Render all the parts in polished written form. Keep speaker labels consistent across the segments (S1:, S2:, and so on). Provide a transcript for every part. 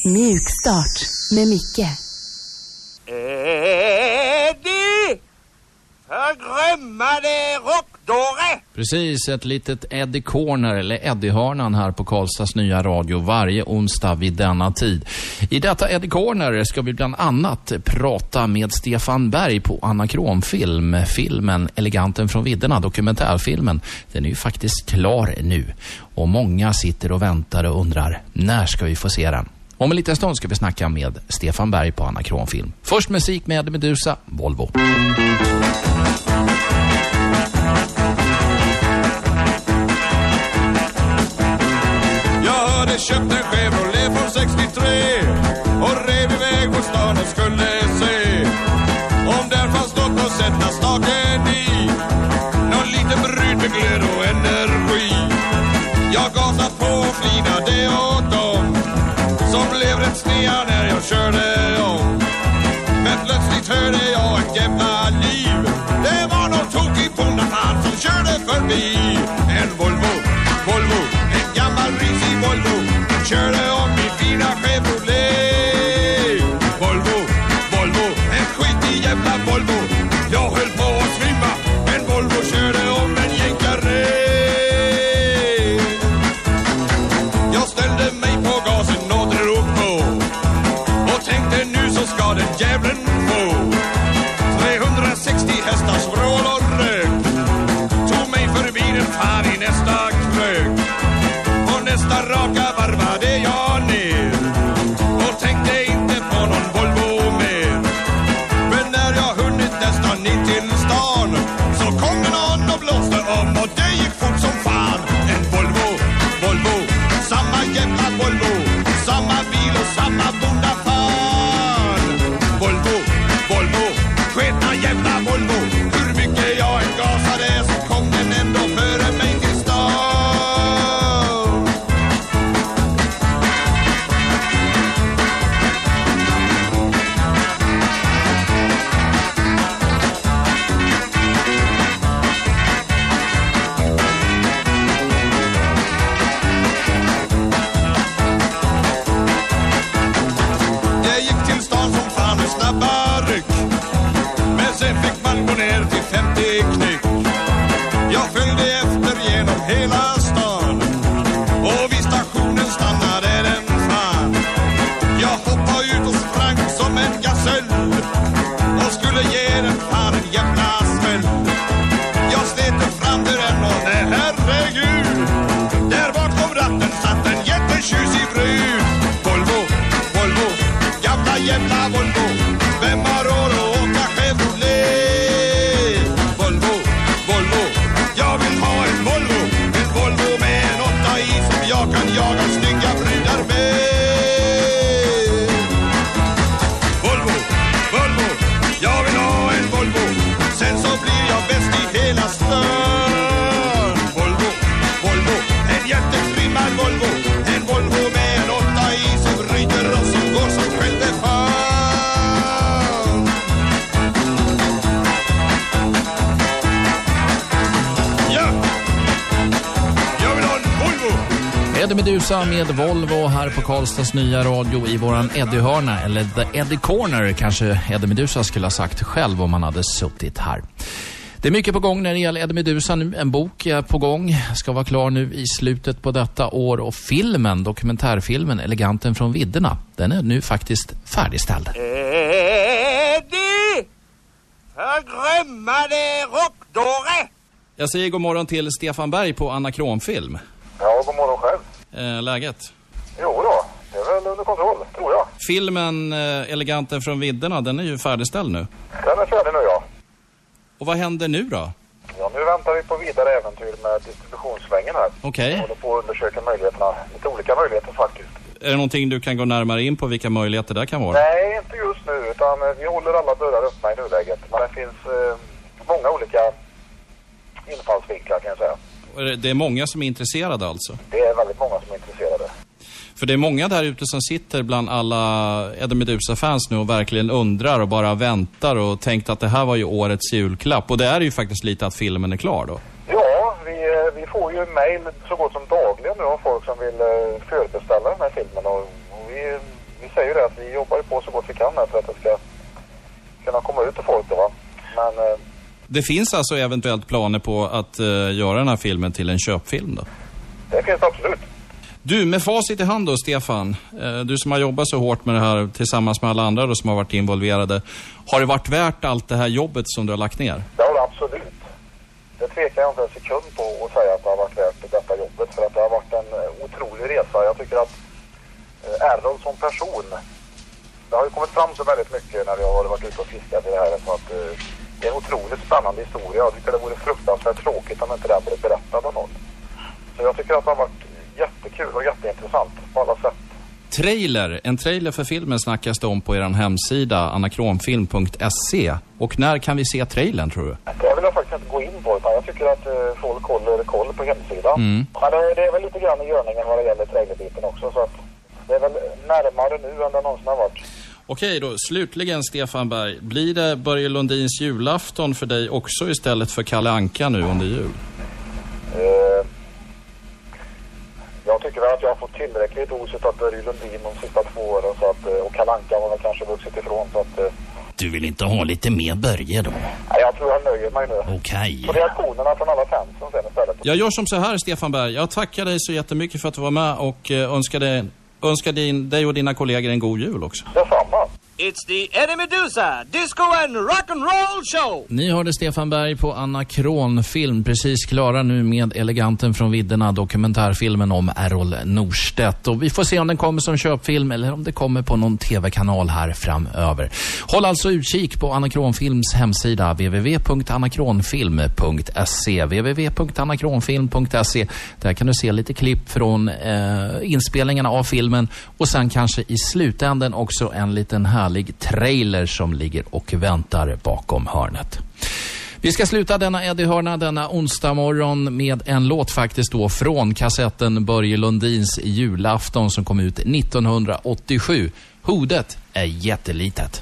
S1: Mjukstart med Micke.
S2: Eddie! Förgrömmade rockdåre!
S3: Precis, ett litet Eddie Corner eller Eddie-hörnan här på Karlstads nya radio varje onsdag vid denna tid. I detta Eddie Corner ska vi bland annat prata med Stefan Berg på Anakromfilm. Filmen Eleganten från vidderna, dokumentärfilmen, den är ju faktiskt klar nu. Och många sitter och väntar och undrar, när ska vi få se den? Om en liten stund ska vi snacka med Stefan Berg på Anakromfilm. Först musik med Medusa, Volvo.
S4: Jag köpte en Chevrolet från 63 och rev iväg mot stan och skulle se om där fanns något att sätta staken i. Någon liten brud med glöd och energi. Jag gasade på och flinade åt dem som blev rätt snea när jag körde om. Men plötsligt hörde jag ett jävla liv. Det var någon tokig bondafan som körde förbi. En Volvo, en gammal risig Volvo, körde om min fina Chevrolet. Volvo, en skitig jävla Volvo. Jag höll på att svimma, en Volvo körde om en jänkare. Jag ställde mig på gasen och drog på och tänkte nu så ska den jävlen få 360 hästars vrål och rök. Tog mig förbi den fan i nästa krök. På nästa raka varvade jag ner och tänkte inte på någon Volvo mer. Men när jag hunnit nästan ner till stan så kom det någon och blåste om och det gick fort som fan. En Volvo, samma jävla Volvo, samma bil och samma bondafan. Volvo, sketna jävla Volvo. Hur mycket jag än gasade så kom den ändå före mig till stan. Det gick till stan som fan med snabba ryck. Men sen fick man gå ner till 50 knyck. Jag följde efter genom hela stan och vid stationen stannade den fan. Jag hoppade ut och sprang som en gasell och skulle ge den fan en jävla smäll. Jag slet fram dörren och nej herregud, där bakom ratten satt en jättetjusig brud. Volvo, gamla jävla Volvo. Vem har råd att åka Chevrolet? Volvo, jag vill ha en Volvo med en 8 i som jag kan jaga snygga brudar med. Volvo, jag vill ha en Volvo, sen så blir jag bäst i hela stan. Volvo, en jättetrimmad Volvo, en Volvo med en 8 i som ryter och som går som självbefall. Ja, jag vill ha en Volvo.
S3: Eddie Medusa med Volvo här på Karlstads nya radio i våran Eddie-hörna, eller The Eddie Corner kanske Eddie Medusa skulle ha sagt själv om han hade suttit här. Det är mycket på gång när det gäller Eddie Medusa nu. En bok är på gång, ska vara klar nu i slutet på detta år. Och filmen, dokumentärfilmen Eleganten från vidderna, den är nu faktiskt färdigställd.
S2: Eddie! Förgrömmade rockdåre!
S3: Jag säger god morgon till Stefan Berg på Anakromfilm.
S5: Ja, god morgon själv.
S3: Läget?
S5: Jo då, det är väl under kontroll, tror jag.
S3: Filmen Eleganten från vidderna, den är ju färdigställd nu.
S5: Den är färdig nu, ja.
S3: Och vad händer nu då?
S5: Ja, nu väntar vi på vidare äventyr med distributionssvängen här.
S3: Okej.
S5: Vi håller på att undersöka möjligheterna, lite olika möjligheter faktiskt.
S3: Är det någonting du kan gå närmare in på vilka möjligheter det kan vara?
S5: Nej, inte just nu, utan vi håller alla dörrar öppna i nuläget. Men det finns många olika infallsvinklar, kan jag säga.
S3: Det är många som är intresserade alltså?
S5: Det är väldigt många som är intresserade.
S3: För det är många där ute som sitter bland alla Eddie Medusa-fans nu och verkligen undrar och bara väntar och tänkt att det här var ju årets julklapp. Och det är ju faktiskt lite att filmen är klar då.
S5: Ja, vi får ju mejl så gott som dagligen nu av folk som vill förbeställa den här filmen. Och vi är ju det att vi jobbar på så gott vi kan för att det ska kunna komma ut till folk då, va. Men
S3: det finns alltså eventuellt planer på att göra den här filmen till en köpfilm då?
S5: det finns absolut.
S3: Du, med facit i hand då, Stefan, du som har jobbat så hårt med det här tillsammans med alla andra då, som har varit involverade, har det varit värt allt det här jobbet som du har lagt ner?
S5: Det har det absolut. Det tvekar jag inte en sekund på att säga att det har varit värt detta jobbet, för att det har varit en otrolig resa. Jag tycker att Errol som person, det har ju kommit fram så väldigt mycket när jag har varit ute och fiskat i det här, så att det är en otroligt spännande historia. Jag tycker det vore fruktansvärt tråkigt om inte det här blev berättad av någon. Så jag tycker att det har varit jättekul och jätteintressant på alla sätt.
S3: En trailer för filmen snackas det om på er hemsida anakromfilm.se. Och när kan vi se trailern, tror du?
S5: Det vill jag faktiskt inte gå in på, utan jag tycker att folk håller koll på hemsidan. Men det är väl lite grann i görningen vad det gäller trailerbiten också, så att det är väl närmare nu än det någonsin har varit.
S3: Okej då, slutligen Stefan Berg, blir det Börje Lundins julafton för dig också istället för Kalle Anka nu under jul?
S5: Jag tycker att jag har fått tillräckligt oset att Börje Lundin de sista 2 åren, så att, och Kalle Anka har väl kanske vuxit ifrån, så att...
S3: Du vill inte ha lite mer Börje då?
S5: Nej, jag tror jag nöjer mig nu.
S3: Okej.
S5: På reaktionerna från alla fansen sen istället.
S3: Jag gör som så här, Stefan Berg. Jag tackar dig så jättemycket för att du var med och önskar dig och dina kollegor en god jul också.
S5: Detsamma.
S2: It's the Eddie Meduza Disco and Rock'n'Roll Show!
S3: Ni hörde Stefan Berg på Anakronfilm, precis klara nu med Eleganten från vidderna, dokumentärfilmen om Errol Norstedt. Och vi får se om den kommer som köpfilm eller om det kommer på någon tv-kanal här framöver. Håll alltså utkik på Anakronfilms hemsida www.anakronfilm.se www.anakronfilm.se. Där kan du se lite klipp från inspelningarna av filmen och sen kanske i slutänden också en liten härlig trailer som ligger och väntar bakom hörnet. Vi ska sluta denna Eddie-hörna denna onsdag morgon med en låt faktiskt då från kassetten Börje Lundins julafton som kom ut 1987. Hodet är jättelitet.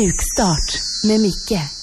S1: Mjukstart med Micke.